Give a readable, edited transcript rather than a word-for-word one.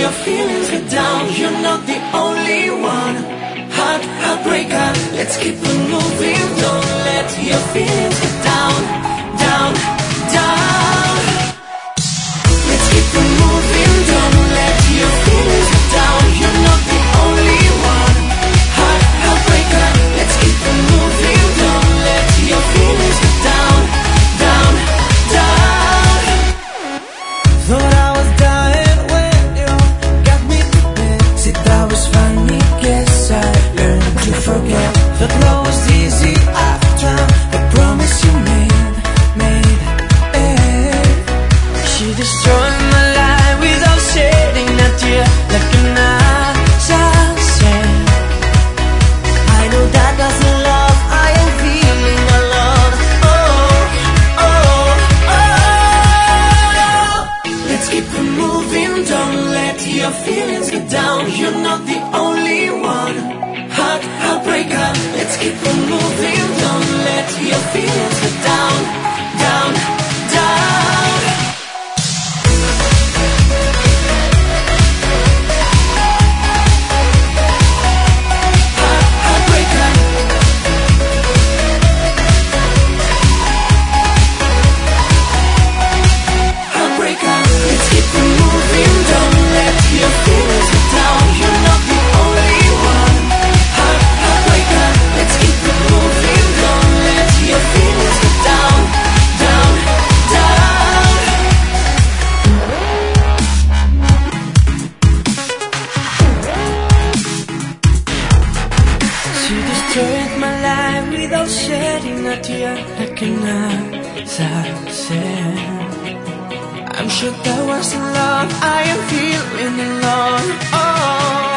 your feelings get down. You're not the only one. Heartbreaker, let's keep it moving. Don't let your feelings get down, down, down. Let's keep it moving. Don't let your feelings get down. You're not the only one. Heartbreaker, let's keep it moving. Don't let your feelings get down, down, down. Thought I was dying when you got me to bed. Said that was funny, guess I learned to forget. Thought love was easy after the promise you made. She destroyed my life without shedding a tear, like an assassin. I know that doesn't love, I am feeling alone. Oh, oh, oh. Let's keep it moving, don't let your feelings get down. You're not the only one. Heartbreaker, let's keep it moving. Don't let your feelings get down, down, down. Heartbreaker. Heartbreaker, let's keep it moving. Don't let your feelings get down. You're not the only one. Heartbreaker, let's keep it moving. Don't let your feelings get down, down, down. She destroyed my life without shedding a tear, like an assassin. I'm sure that wasn't love, I am feeling alone. Oh.